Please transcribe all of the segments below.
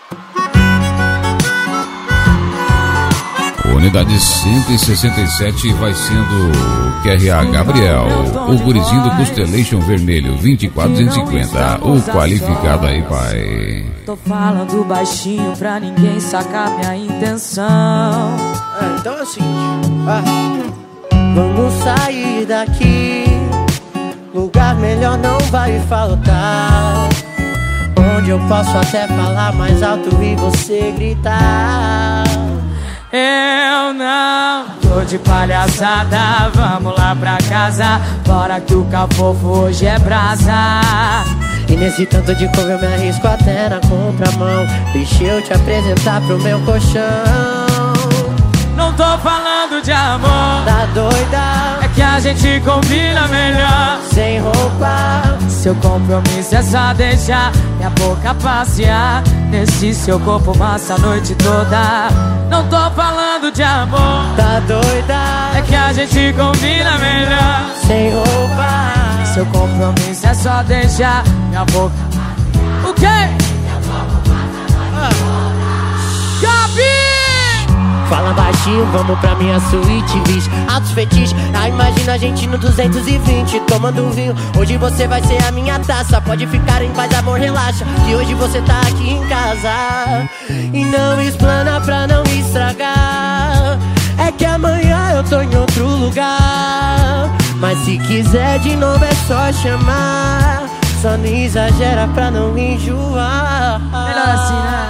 Unidade 167 vai sendo QRA Gabriel, o gurizinho do Constellation Vermelho, 24250, o qualificado aí, pai. Tô falando baixinho pra ninguém sacar minha intenção. Então é o seguinte, vamos sair daqui, lugar melhor não vai faltar, onde eu posso até falar mais alto e você gritar. Eu não tô de palhaçada, vamos lá pra casa, bora que o cafofo hoje é brasa. E nesse tanto de couve eu me arrisco até na contramão, deixa eu te apresentar pro meu colchão. Não tô falando de amor, tá doida? É que a gente combina melhor sem roupa. Seu compromisso é só deixar minha boca passear nesse seu corpo massa a noite toda. Não tô falando de amor, tá doida? É que a gente combina melhor sem roupa. Seu compromisso é só deixar minha boca. O quê? Gabi! Fala baixinho, vamos pra minha suíte, bicho. Altos fetiches, imagina a gente no 220 tomando um vinho, hoje você vai ser a minha taça. Pode ficar em paz, amor, relaxa, que hoje você tá aqui em casa. E não explana pra não estragar, é que amanhã eu tô em outro lugar. Mas se quiser de novo é só chamar, só não exagera pra não enjoar. Melhor assim, né?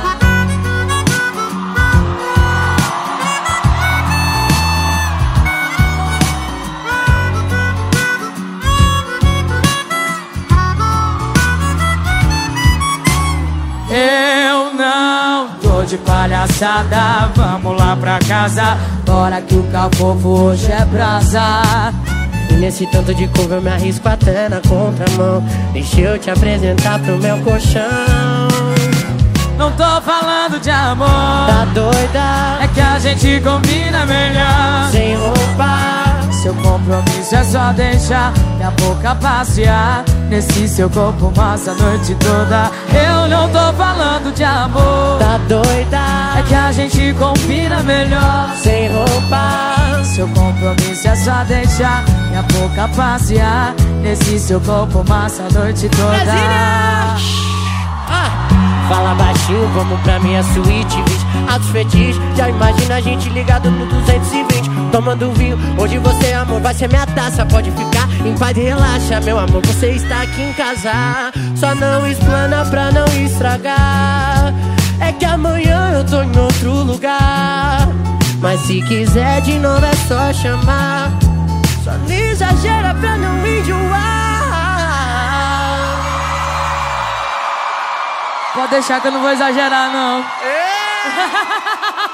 Eu não tô de palhaçada, vamos lá pra casa, bora que o cafofo hoje é brasa. E nesse tanto de couve eu me arrisco até na contramão, deixa eu te apresentar pro meu colchão. Não tô falando de amor, tá doida? É que a gente combina melhor sem roupa. Seu compromisso é só deixar minha boca passear nesse seu corpo massa a noite toda. Eu não tô falando de amor, tá doida? É que a gente combina melhor sem roupa. Seu compromisso é só deixar minha boca passear nesse seu corpo massa a noite toda. Fala baixinho, vamos pra minha suíte, bicho. Altos fetiches, já imagina a gente ligado no 220 tomando vinho, hoje você, amor, vai ser minha taça. Pode ficar em paz e relaxa, meu amor, você está aqui em casa. Só não explana pra não estragar, é que amanhã eu tô em outro lugar. Mas se quiser de novo é só chamar, só não exagera pra não enjoar. Pode deixar que eu não vou exagerar, não.